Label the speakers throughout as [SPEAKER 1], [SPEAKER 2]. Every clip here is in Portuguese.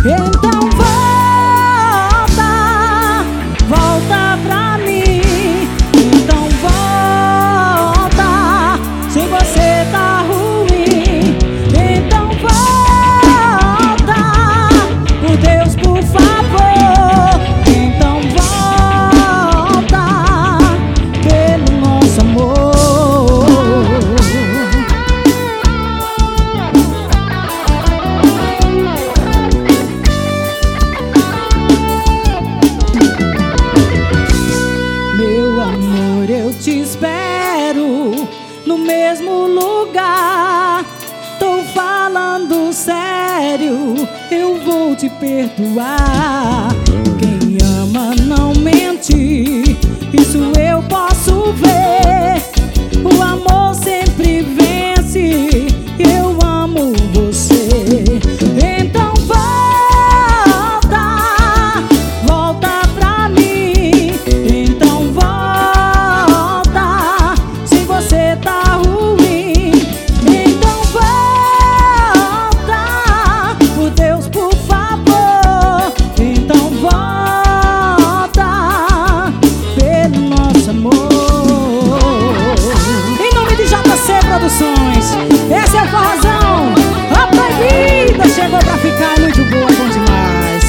[SPEAKER 1] Então volta, volta pra mim. Então volta, sem você tá ruim. Então volta, por Deus, por favor. Então volta, pelo nosso amor. Eu te espero no mesmo lugar. Tô falando sério, eu vou te perdoar. Quem ama não mente, isso eu posso ver. O amor sempre vence, eu amo você. Então volta, volta pra mim. Então volta, se você tá ruim. Então volta, por Deus, por favor. Então volta, pelo nosso amor. Em nome de JC Produções, esse é o Forrozão. A Proibida chegou pra ficar, muito boa, bom demais.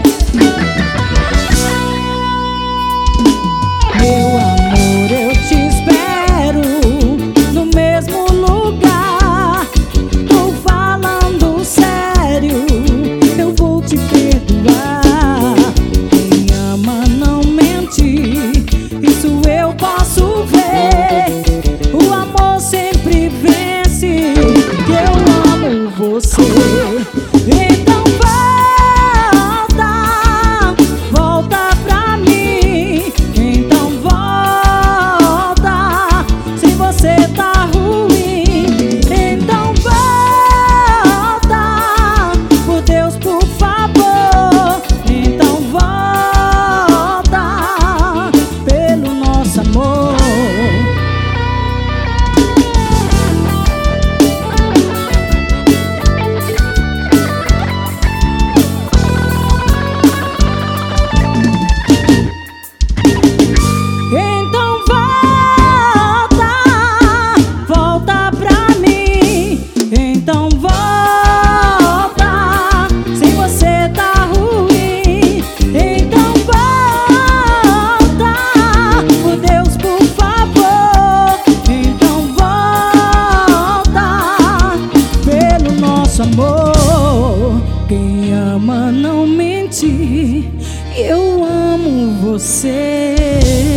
[SPEAKER 1] Meu amor, eu te espero no mesmo lugar. Tô falando sério, eu vou te perdoar. Quem ama não mente, isso eu posso ver. O amor sempre vence, eu amo você. Então volta, volta pra mim. Então volta, se você tá ruim. Então volta, por Deus, por favor. Então volta, pelo nosso amor. Então volta, volta pra mim. Então volta, se você tá ruim. Então volta, por Deus, por favor. Então volta, pelo nosso amor. Quem ama não mente, eu amo você.